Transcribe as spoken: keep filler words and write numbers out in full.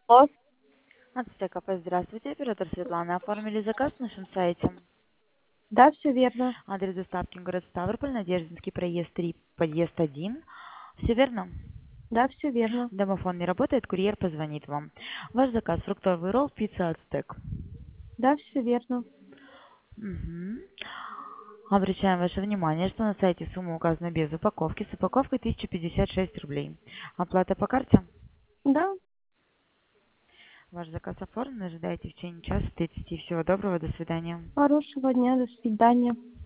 Алло. Ацтек АП, здравствуйте, оператор Светлана. Оформили заказ на нашем сайте. Да, все верно. Адрес доставки город Ставрополь, Надеждинский проезд три, подъезд один. Все верно? Да, все верно. Домофон не работает, курьер позвонит вам. Ваш заказ фруктовый ролл, пицца Ацтек. Да, все верно. Мгм. Обращаем ваше внимание, что на сайте сумма указана без упаковки. С упаковкой тысяча пятьдесят шесть рублей. Оплата по карте? Да, Ваш заказ оформлен. Ожидайте в течение часа тридцати. Всего доброго, до свидания. хорошего дня, до свидания.